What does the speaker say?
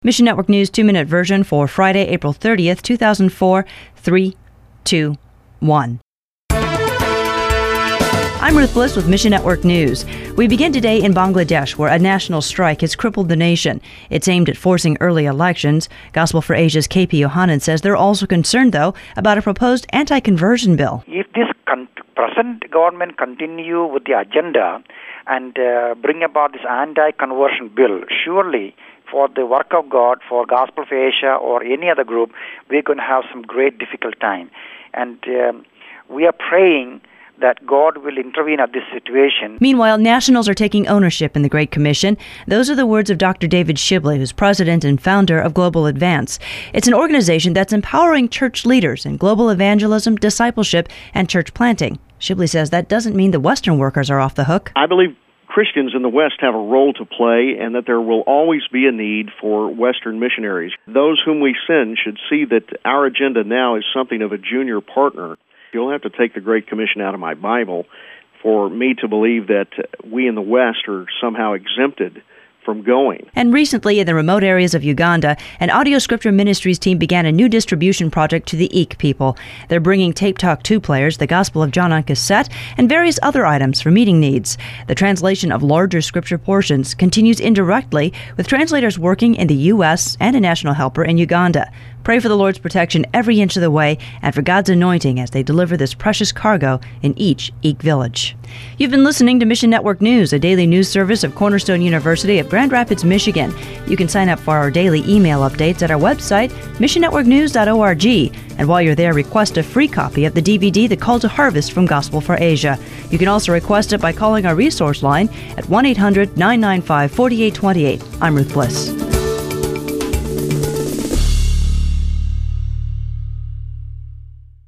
Mission Network News 2-minute version for Friday, April 30th, 2004. 3, 2, 1. I'm Ruth Bliss with Mission Network News. We begin today in Bangladesh, where a national strike has crippled the nation. It's aimed at forcing early elections. Gospel for Asia's KP Yohanan says they're also concerned, though, about a proposed anti-conversion bill. If this present government continue with the agenda and bring about this anti-conversion bill, surely for the work of God, for Gospel for Asia or any other group, we're going to have some great difficult time. And we are praying that God will intervene at this situation. Meanwhile, nationals are taking ownership in the Great Commission. Those are the words of Dr. David Shibley, who's president and founder of Global Advance. It's an organization that's empowering church leaders in global evangelism, discipleship, and church planting. Shibley says that doesn't mean the Western workers are off the hook. I believe Christians in the West have a role to play, and that there will always be a need for Western missionaries. Those whom we send should see that our agenda now is something of a junior partner. You'll have to take the Great Commission out of my Bible for me to believe that we in the West are somehow exempted from going. And recently, in the remote areas of Uganda, an Audio Scripture Ministries team began a new distribution project to the Eek people. They're bringing Tape Talk 2 players, the Gospel of John on cassette, and various other items for meeting needs. The translation of larger Scripture portions continues indirectly, with translators working in the U.S. and a national helper in Uganda. Pray for the Lord's protection every inch of the way and for God's anointing as they deliver this precious cargo in each Eek village. You've been listening to Mission Network News, a daily news service of Cornerstone University of Grand Rapids, Michigan. You can sign up for our daily email updates at our website, missionnetworknews.org. And while you're there, request a free copy of the DVD, The Call to Harvest from Gospel for Asia. You can also request it by calling our resource line at 1-800-995-4828. I'm Ruth Bliss.